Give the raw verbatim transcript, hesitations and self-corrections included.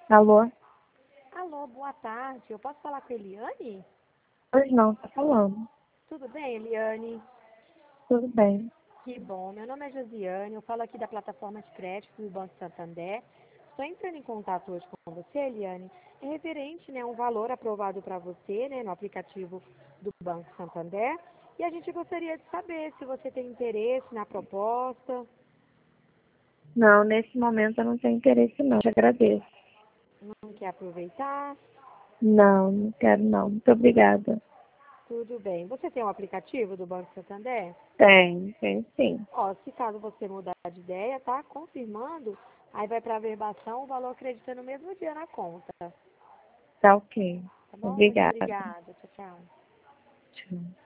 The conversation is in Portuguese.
Alô? Alô, boa tarde. Eu posso falar com a Eliane? Pois não, tá falando. Tudo bem, Eliane? Tudo bem. Que bom. Meu nome é Josiane. Eu falo aqui da plataforma de crédito do Banco Santander. Estou entrando em contato hoje com você, Eliane. É referente, né, a um valor aprovado para você, né, no aplicativo do Banco Santander. E a gente gostaria de saber se você tem interesse na proposta. Não, nesse momento eu não tenho interesse não. Te agradeço. Não quer aproveitar? Não, não quero não. Muito obrigada. Tudo bem. Você tem o aplicativo do Banco Santander? Tem, tem sim. Ó, se caso você mudar de ideia, tá? Confirmando, aí vai para averbação, o valor acredita no mesmo dia na conta. Tá ok. Tá bom? Muito Obrigada. obrigada. Tchau, tchau. Tchau.